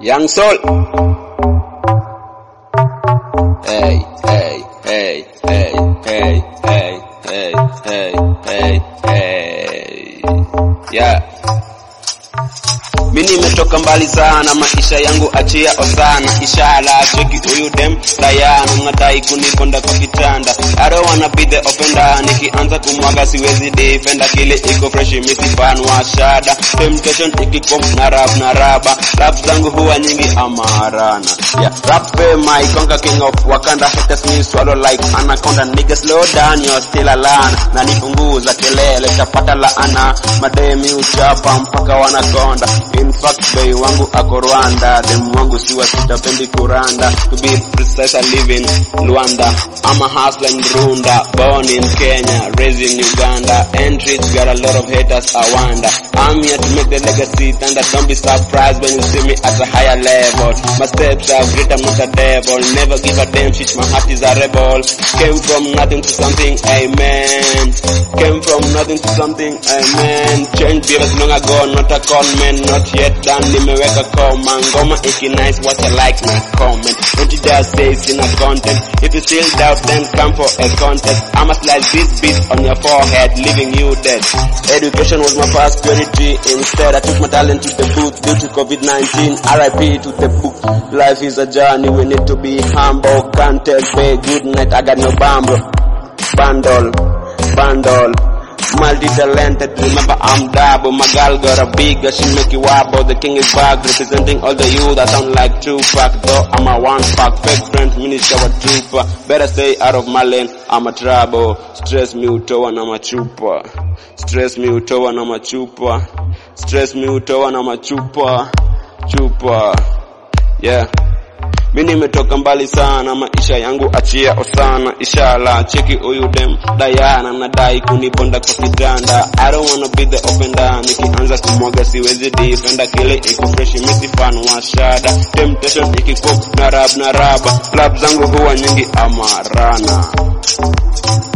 Young Soul. Hey, hey, hey, hey, hey, hey, hey, hey, hey, hey. Yeah. Mimi nimetoka mbali sana, maisha yangu achia osana. Inshallah cheki huyu dem Diana, mnadai kuniponda kwa kitanda. I don't wanna be the offender, nikianza kumwaga siwezi defender. Kile iko fresh mimi fan wa shada. Temptation ikikom na raba. Rap zangu huwa nyingi amarana. Yeah, rap my conquer king of Wakanda. Haters me swallow like anaconda. Niggas slow down, you're still alone. Na nipunguza kelele tapata laana. Mademi uchapa mpaka wanakonda. In fact boy wangu ako Rwanda, dem wangu siwa sitapendi kuranda. To be precise I live in Luanda, I'm a hustler in Runda. Born in Kenya, raised in Uganda. Entry got a lot of haters, I wonder. I'm here to make the legacy thunder. Don't be surprised when you see me at a higher level. My steps are great, I'm not a devil. Never give a damn shit, my heart is a rebel. Came from nothing to something, amen. Came from nothing to something, amen. Change years long ago, not a con man. Not yet done, nimeweka koma. Ngoma iki nice, what I like my comment. Don't you dare say it's in a content. If you still doubt, then come for a contest. I'ma slice this beat on your forehead, leaving you dead. Education was my first priority. Instead I took my talent to the booth due to COVID-19. RIP to the book. Life is a journey, we need to be humble. Can't tell me good night, I got no bundle. Multi-talented, remember I'm double. My girl got a bigger, she make you wobble. The king is back, representing all the youth that sound like Tupac. Though I'm a one-pack, fake friends, mini shower trooper. Better stay out of my lane, I'm a trouble. Stress me utoa na machupa. Stress me utoa na machupa. Stress me utoa na machupa. Chupa, yeah. Mimi nimetoka mbali sana, maisha yangu achia osana. Inshallah cheki huyu dem Diana, nadai kuniponda kwa kitanda. I don't wanna be the offender, nikianza kumwaga siwezi defender. Kile iko fresh mimi fan wa shada. Temptation ikikop na raba. Club zangu huwa nyingi amarana.